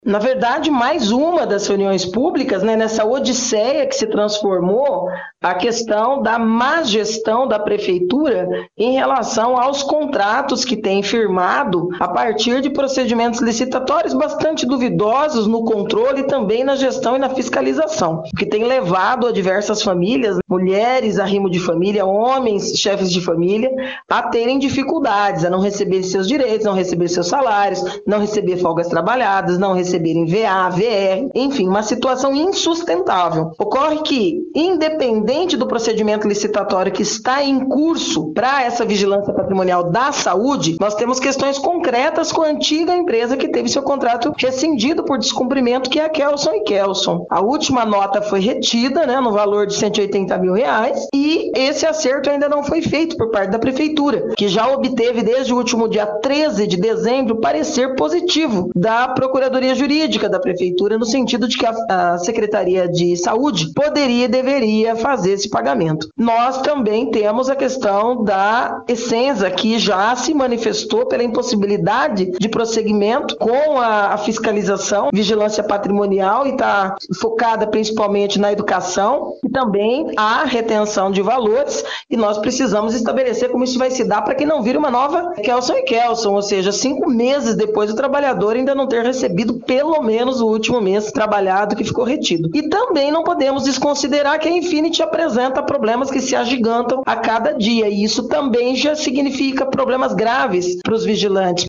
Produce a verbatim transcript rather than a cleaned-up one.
Na verdade, mais uma das reuniões públicas, né, nessa odisseia que se transformou a questão da má gestão da prefeitura em relação aos contratos que tem firmado a partir de procedimentos licitatórios bastante duvidosos no controle e também na gestão e na fiscalização, que tem levado a diversas famílias, mulheres, arrimo de família, homens, chefes de família, a terem dificuldades, a não receber seus direitos, não receber seus salários, não receber folgas trabalhadas, não receber receberem V A, V R, enfim, uma situação insustentável. Ocorre que, independente do procedimento licitatório que está em curso para essa vigilância patrimonial da saúde, nós temos questões concretas com a antiga empresa que teve seu contrato rescindido por descumprimento, que é a Kelson e Kelson. A última nota foi retida, né, no valor de cento e oitenta mil reais, e esse acerto ainda não foi feito por parte da prefeitura, que já obteve desde o último dia treze de dezembro parecer positivo da Procuradoria Jurídica da Prefeitura, no sentido de que a, a Secretaria de Saúde poderia e deveria fazer esse pagamento. Nós também temos a questão da Essenza, que já se manifestou pela impossibilidade de prosseguimento com a, a fiscalização, vigilância patrimonial, e está focada principalmente na educação e também a retenção de valores, e nós precisamos estabelecer como isso vai se dar para que não vire uma nova Kelson e Kelson, ou seja, cinco meses depois o trabalhador ainda não ter recebido pelo menos o último mês trabalhado que ficou retido. E também não podemos desconsiderar que a Infinity apresenta problemas que se agigantam a cada dia, e isso também já significa problemas graves para os vigilantes.